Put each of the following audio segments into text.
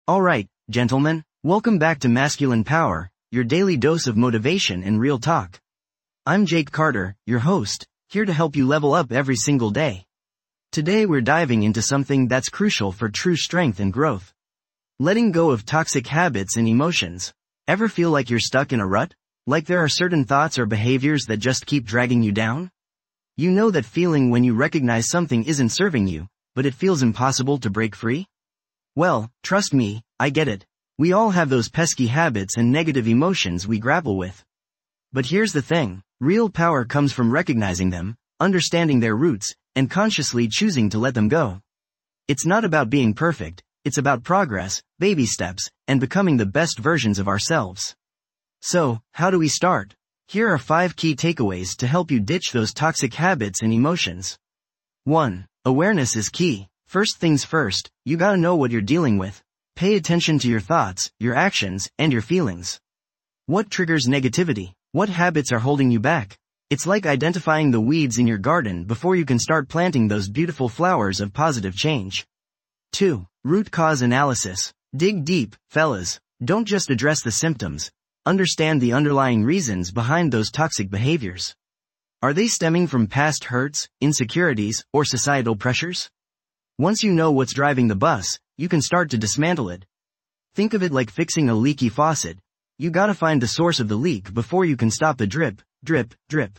Alright, gentlemen, welcome back to Masculine Power, your daily dose of motivation and real talk. I'm Jake Carter, your host, here to help you level up every single day. Today we're diving into something that's crucial for true strength and growth. Letting go of toxic habits and emotions. Ever feel like you're stuck in a rut? Like there are certain thoughts or behaviors that just keep dragging you down? You know that feeling when you recognize something isn't serving you, but it feels impossible to break free? Well, trust me, I get it. We all have those pesky habits and negative emotions we grapple with. But here's the thing, real power comes from recognizing them, understanding their roots, and consciously choosing to let them go. It's not about being perfect, it's about progress, baby steps, and becoming the best versions of ourselves. So, how do we start? Here are 5 key takeaways to help you ditch those toxic habits and emotions. 1. Awareness is key. First things first, you gotta know what you're dealing with. Pay attention to your thoughts, your actions, and your feelings. What triggers negativity? What habits are holding you back? It's like identifying the weeds in your garden before you can start planting those beautiful flowers of positive change. 2. Root cause analysis. Dig deep, fellas. Don't just address the symptoms. Understand the underlying reasons behind those toxic behaviors. Are they stemming from past hurts, insecurities, or societal pressures? Once you know what's driving the bus, you can start to dismantle it. Think of it like fixing a leaky faucet. You gotta find the source of the leak before you can stop the drip, drip, drip.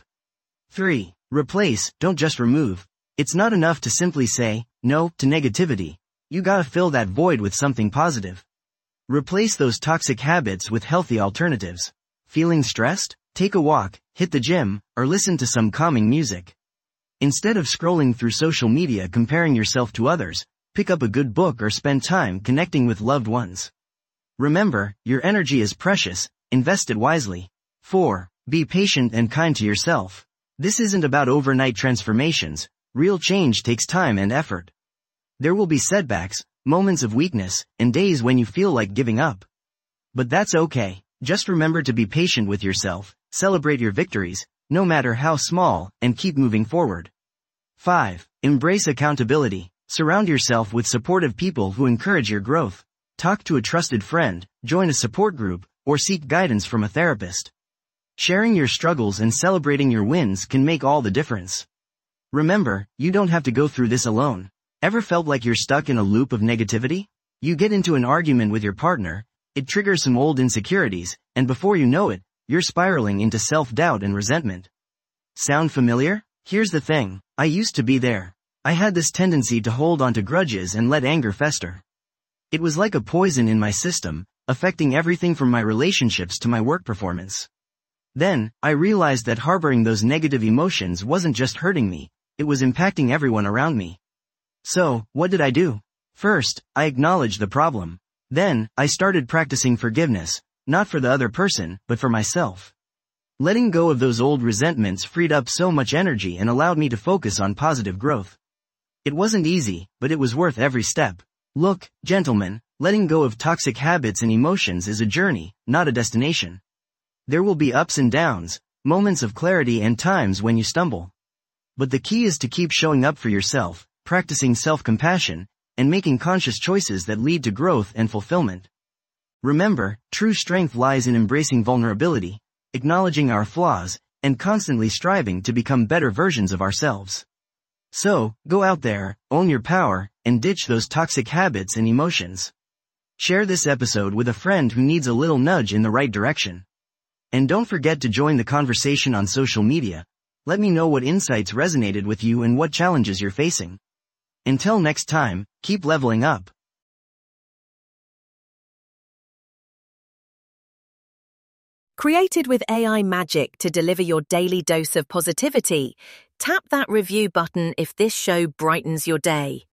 3. Replace, don't just remove. It's not enough to simply say no to negativity. You gotta fill that void with something positive. Replace those toxic habits with healthy alternatives. Feeling stressed? Take a walk, hit the gym, or listen to some calming music. Instead of scrolling through social media comparing yourself to others, pick up a good book or spend time connecting with loved ones. Remember, your energy is precious, invest it wisely. 4. Be patient and kind to yourself. This isn't about overnight transformations, real change takes time and effort. There will be setbacks, moments of weakness, and days when you feel like giving up. But that's okay, just remember to be patient with yourself, celebrate your victories, no matter how small, and keep moving forward. 5. Embrace accountability. Surround yourself with supportive people who encourage your growth. Talk to a trusted friend, join a support group, or seek guidance from a therapist. Sharing your struggles and celebrating your wins can make all the difference. Remember, you don't have to go through this alone. Ever felt like you're stuck in a loop of negativity? You get into an argument with your partner, it triggers some old insecurities, and before you know it, you're spiraling into self-doubt and resentment. Sound familiar? Here's the thing, I used to be there. I had this tendency to hold on to grudges and let anger fester. It was like a poison in my system, affecting everything from my relationships to my work performance. Then, I realized that harboring those negative emotions wasn't just hurting me, it was impacting everyone around me. So, what did I do? First, I acknowledged the problem. Then, I started practicing forgiveness, not for the other person, but for myself. Letting go of those old resentments freed up so much energy and allowed me to focus on positive growth. It wasn't easy, but it was worth every step. Look, gentlemen, letting go of toxic habits and emotions is a journey, not a destination. There will be ups and downs, moments of clarity and times when you stumble. But the key is to keep showing up for yourself, practicing self-compassion, and making conscious choices that lead to growth and fulfillment. Remember, true strength lies in embracing vulnerability, acknowledging our flaws, and constantly striving to become better versions of ourselves. So, go out there, own your power, and ditch those toxic habits and emotions. Share this episode with a friend who needs a little nudge in the right direction. And don't forget to join the conversation on social media. Let me know what insights resonated with you and what challenges you're facing. Until next time, keep leveling up. Created with AI magic to deliver your daily dose of positivity, tap that review button if this show brightens your day.